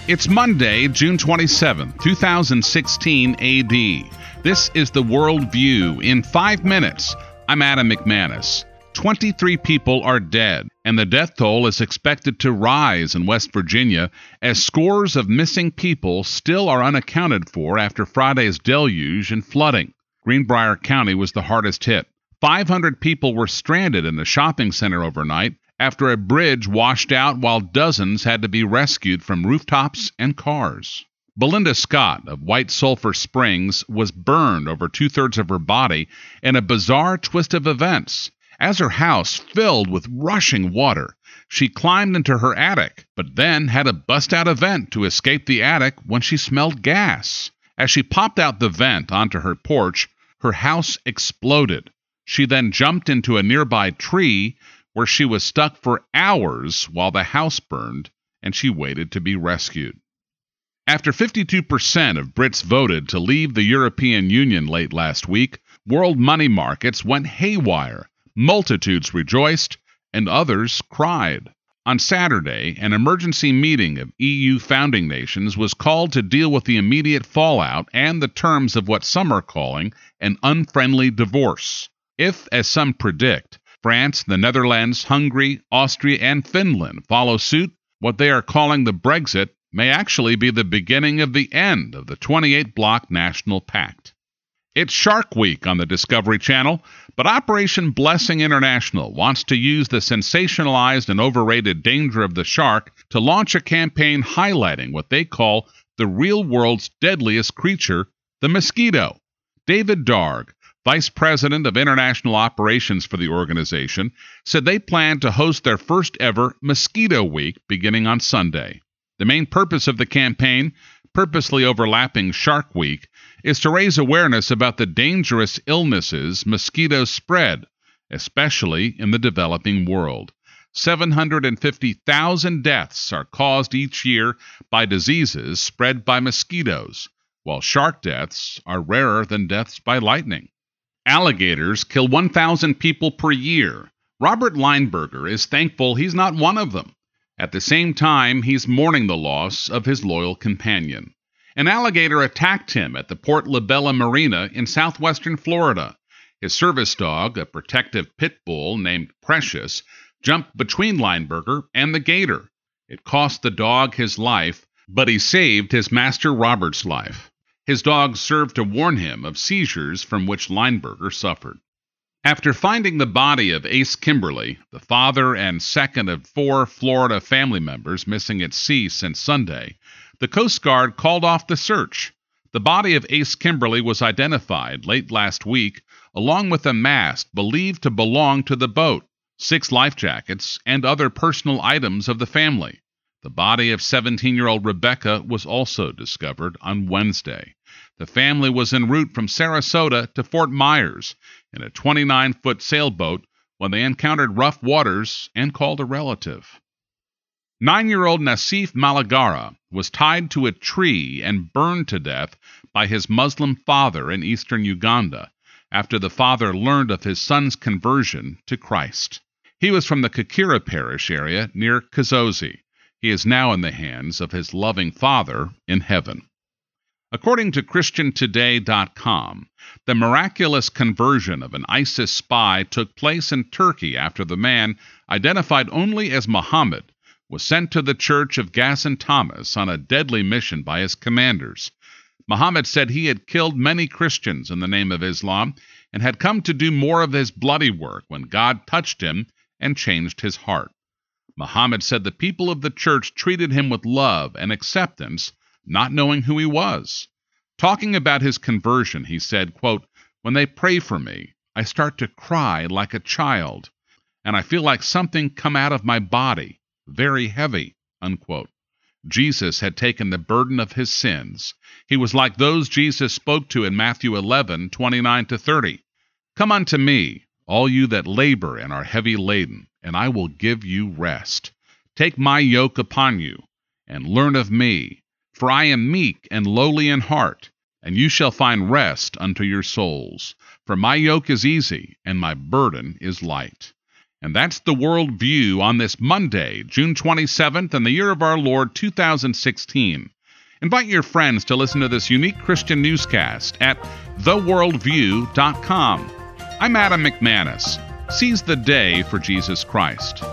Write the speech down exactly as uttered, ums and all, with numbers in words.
It's Monday, June twenty-seventh, two thousand sixteen A D. This is the World View in five minutes. I'm Adam McManus. twenty-three people are dead, and the death toll is expected to rise in West Virginia as scores of missing people still are unaccounted for after Friday's deluge and flooding. Greenbrier County was the hardest hit. five hundred people were stranded in the shopping center overnight after a bridge washed out while dozens had to be rescued from rooftops and cars. Belinda Scott of White Sulphur Springs was burned over two-thirds of her body in a bizarre twist of events. As her house filled with rushing water, she climbed into her attic, but then had a bust-out vent to escape the attic when she smelled gas. As she popped out the vent onto her porch, her house exploded. She then jumped into a nearby tree where she was stuck for hours while the house burned, and she waited to be rescued. After fifty-two percent of Brits voted to leave the European Union late last week, world money markets went haywire. Multitudes rejoiced, and others cried. On Saturday, an emergency meeting of E U founding nations was called to deal with the immediate fallout and the terms of what some are calling an unfriendly divorce. If, as some predict, France, the Netherlands, Hungary, Austria, and Finland follow suit, what they are calling the Brexit may actually be the beginning of the end of the twenty-eight bloc national pact. It's Shark Week on the Discovery Channel, but Operation Blessing International wants to use the sensationalized and overrated danger of the shark to launch a campaign highlighting what they call the real world's deadliest creature, the mosquito. David Darg, Vice President of International Operations for the organization, said they plan to host their first ever Mosquito Week beginning on Sunday. The main purpose of the campaign, purposely overlapping Shark Week, is to raise awareness about the dangerous illnesses mosquitoes spread, especially in the developing world. seven hundred fifty thousand deaths are caused each year by diseases spread by mosquitoes, while shark deaths are rarer than deaths by lightning. Alligators kill one thousand people per year. Robert Lineberger is thankful he's not one of them. At the same time, he's mourning the loss of his loyal companion. An alligator attacked him at the Port La Bella Marina in southwestern Florida. His service dog, a protective pit bull named Precious, jumped between Lineberger and the gator. It cost the dog his life, but he saved his master Robert's life. His dog served to warn him of seizures from which Lineberger suffered. After finding the body of Ace Kimberly, the father and second of four Florida family members missing at sea since Sunday, the Coast Guard called off the search. The body of Ace Kimberly was identified late last week, along with a mast believed to belong to the boat, six life jackets, and other personal items of the family. The body of seventeen-year-old Rebecca was also discovered on Wednesday. The family was en route from Sarasota to Fort Myers in a twenty-nine foot sailboat when they encountered rough waters and called a relative. Nine-year-old Nassif Malagara was tied to a tree and burned to death by his Muslim father in eastern Uganda after the father learned of his son's conversion to Christ. He was from the Kakira parish area near Kazozi. He is now in the hands of his loving Father in heaven. According to Christian Today dot com, the miraculous conversion of an ISIS spy took place in Turkey after the man, identified only as Muhammad, was sent to the Church of Gaston Thomas on a deadly mission by his commanders. Muhammad said he had killed many Christians in the name of Islam and had come to do more of his bloody work when God touched him and changed his heart. Muhammad said the people of the church treated him with love and acceptance, not knowing who he was. Talking about his conversion, he said, quote, "When they pray for me, I start to cry like a child, and I feel like something come out of my body, very heavy," unquote. Jesus had taken the burden of his sins. He was like those Jesus spoke to in Matthew eleven, twenty-nine to thirty. "Come unto me, all you that labor and are heavy laden, and I will give you rest. Take my yoke upon you, and learn of me, for I am meek and lowly in heart, and you shall find rest unto your souls. For my yoke is easy, and my burden is light." And that's the World View on this Monday, June twenty-seventh, in the year of our Lord two thousand sixteen. Invite your friends to listen to this unique Christian newscast at the world view dot com. I'm Adam McManus. Seize the day for Jesus Christ.